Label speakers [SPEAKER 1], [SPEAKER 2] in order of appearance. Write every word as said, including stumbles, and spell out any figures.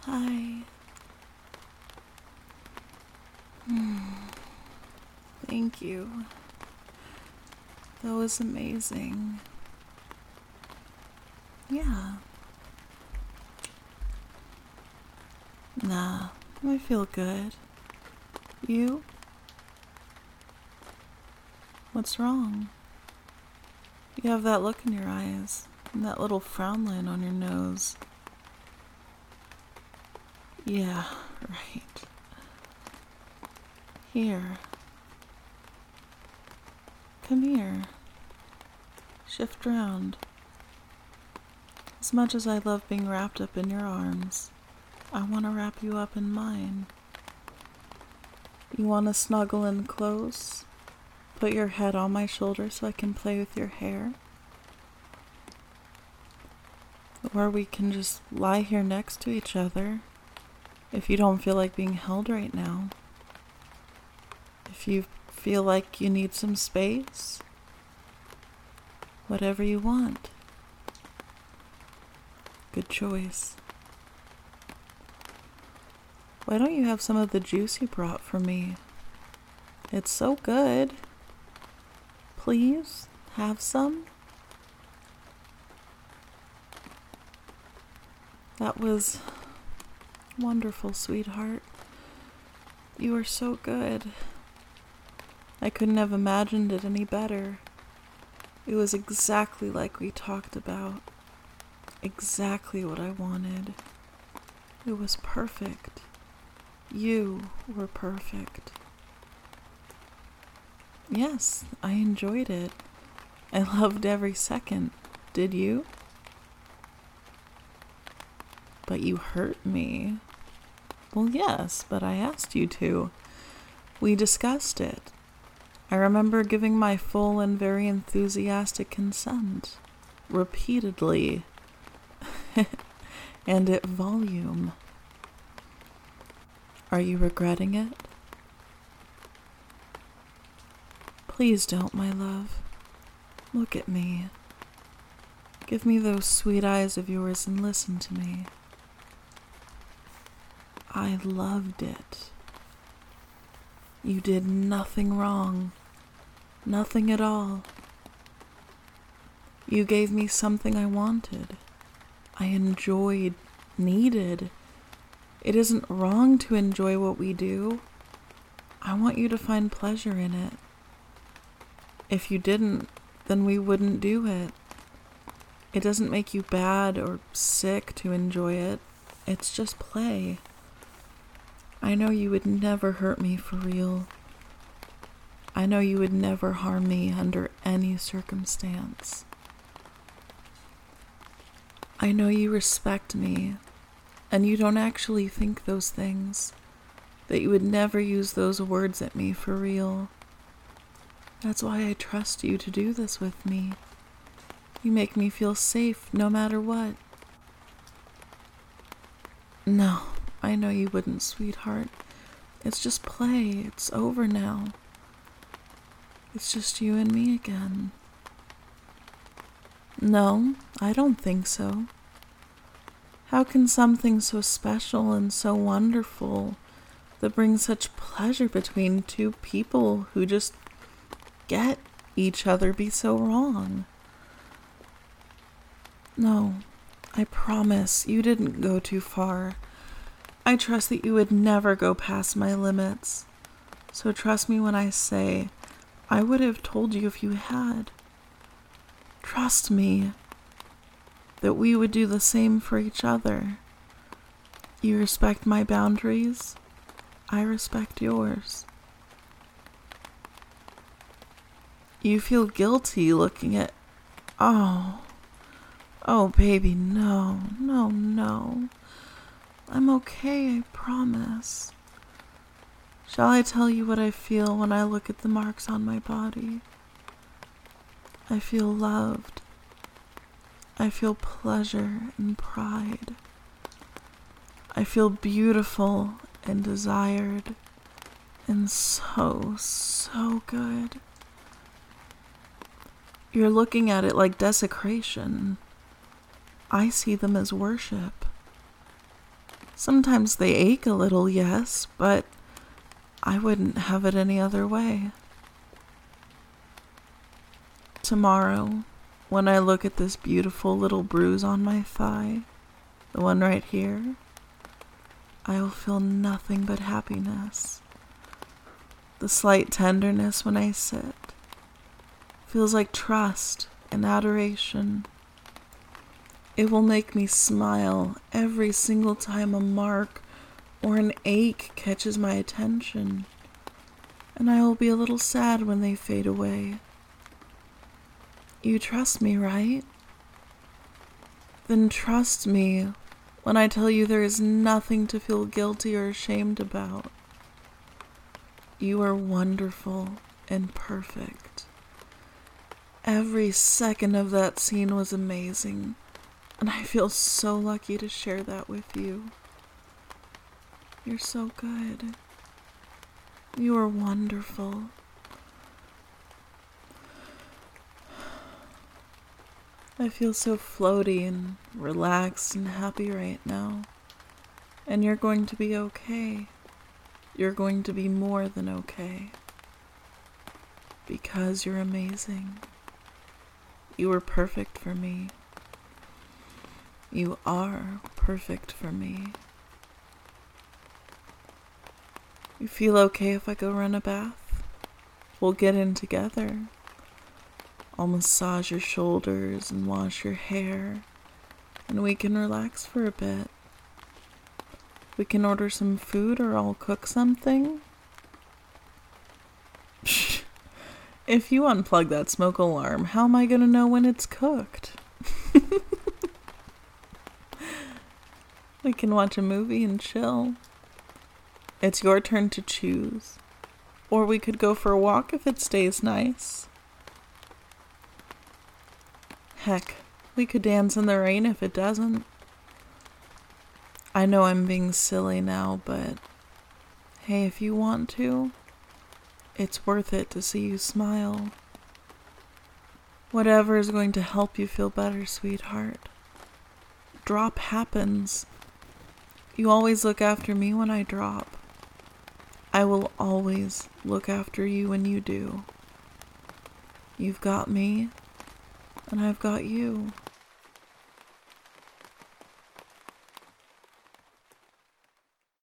[SPEAKER 1] Hi. Thank you. That was amazing. Yeah. Nah, I feel good. You? What's wrong? You have that look in your eyes, and that little frown line on your nose. Yeah, right. Here. Come here. Shift around. As much as I love being wrapped up in your arms, I want to wrap you up in mine. You want to snuggle in close? Put your head on my shoulder so I can play with your hair? Or we can just lie here next to each other if you don't feel like being held right now. If you feel like you need some space, whatever you want. Good choice. Why don't you have some of the juice you brought for me? It's so good. Please, have some? That was wonderful, sweetheart. You are so good. I couldn't have imagined it any better. It was exactly like we talked about. Exactly what I wanted. It was perfect. You were perfect. Yes, I enjoyed it. I loved every second. Did you? But you hurt me. Well, yes, but I asked you to. We discussed it. I remember giving my full and very enthusiastic consent. Repeatedly. And at volume. Are you regretting it? Please don't, my love. Look at me. Give me those sweet eyes of yours and listen to me. I loved it. You did nothing wrong. Nothing at all. You gave me something I wanted. I enjoyed, needed. It isn't wrong to enjoy what we do. I want you to find pleasure in it. If you didn't, then we wouldn't do it. It doesn't make you bad or sick to enjoy it. It's just play. I know you would never hurt me for real. I know you would never harm me under any circumstance. I know you respect me, and you don't actually think those things, that you would never use those words at me for real. That's why I trust you to do this with me. You make me feel safe no matter what. No, I know you wouldn't, sweetheart. It's just play. It's over now. It's just you and me again. No, I don't think so. How can something so special and so wonderful that brings such pleasure between two people who just get each other be so wrong? No, I promise you didn't go too far. I trust that you would never go past my limits. So trust me when I say I would have told you if you had. Trust me that we would do the same for each other. You respect my boundaries. I respect yours. You feel guilty looking at... Oh... Oh, baby, no, no, no. I'm okay, I promise. Shall I tell you what I feel when I look at the marks on my body? I feel loved. I feel pleasure and pride. I feel beautiful and desired and so, so good. You're looking at it like desecration. I see them as worship. Sometimes they ache a little, yes, but I wouldn't have it any other way. Tomorrow, when I look at this beautiful little bruise on my thigh, the one right here, I will feel nothing but happiness. The slight tenderness when I sit feels like trust and adoration. It will make me smile every single time a mark or an ache catches my attention, and I will be a little sad when they fade away. You trust me, right? Then trust me when I tell you there is nothing to feel guilty or ashamed about. You are wonderful and perfect. Every second of that scene was amazing, and I feel so lucky to share that with you. You're so good. You are wonderful. I feel so floaty and relaxed and happy right now. And you're going to be okay. You're going to be more than okay. Because you're amazing. You were perfect for me. You are perfect for me. You feel okay if I go run a bath? We'll get in together. I'll massage your shoulders and wash your hair, and we can relax for a bit. We can order some food or I'll cook something. If you unplug that smoke alarm, how am I gonna know when it's cooked? We can watch a movie and chill. It's your turn to choose. Or we could go for a walk if it stays nice. Heck, we could dance in the rain if it doesn't. I know I'm being silly now, but hey, if you want to, it's worth it to see you smile. Whatever is going to help you feel better, sweetheart. Drop happens. You always look after me when I drop. I will always look after you when you do. You've got me, and I've got you.